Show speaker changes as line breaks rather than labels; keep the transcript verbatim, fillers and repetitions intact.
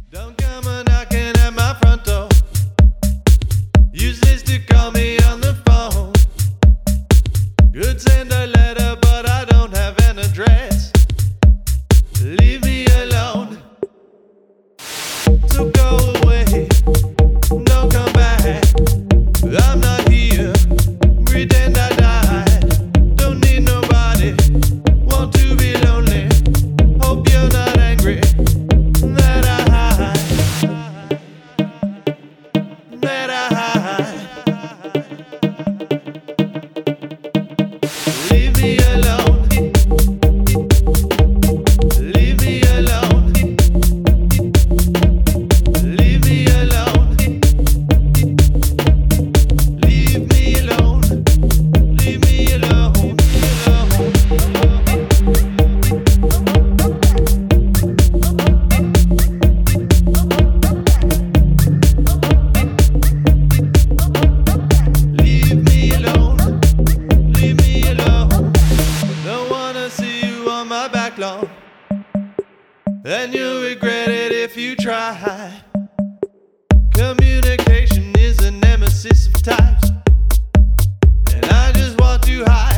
Don't come a knocking at my front door. Useless to call me on the phone. Could send a letter, but I don't have an address. Leave me alone. So go away. Don't come back. I'm not here. Pretend I died. Don't need nobody. Want to be lonely. Hope you're not angry that I hide. That I hide. Leave me alone. Leave me alone. Leave me alone. Leave me alone. Leave me alone. Leave me alone. Leave me alone. Don't wanna see you on my back lawn. And you'll regret it if you try. Communication is a nemesis of types, and I just want to hide.